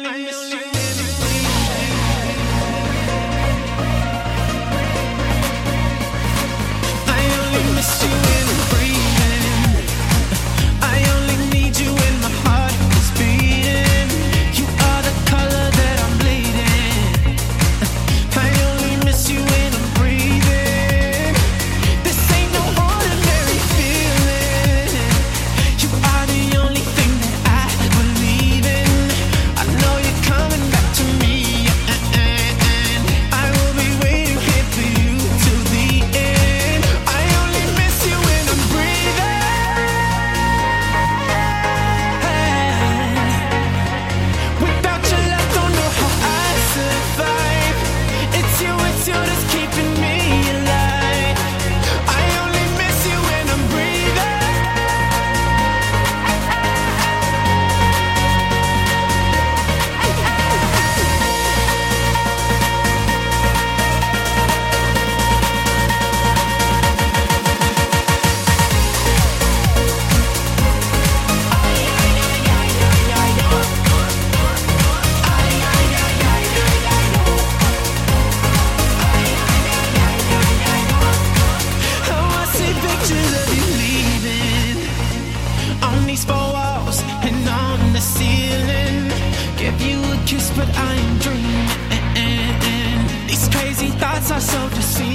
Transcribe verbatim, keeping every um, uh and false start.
miss you. I only miss you when I'm breathing. I only need you when my heart is beating. You are the color that I'm bleeding. I only miss you when I'm breathing. This ain't no ordinary feeling. You are the only thing that I believe in. I know you're coming back to me, and I will be waiting here for you till the end. I only miss you when I'm breathing. Without your love, don't know how I survive. It's you, it's you that's keeping me alive. I only miss you when I'm breathing. Oh, I see pictures of you leaving on these four walls and on the ceiling. Give you a kiss, but I am dreaming. These crazy thoughts are so deceiving.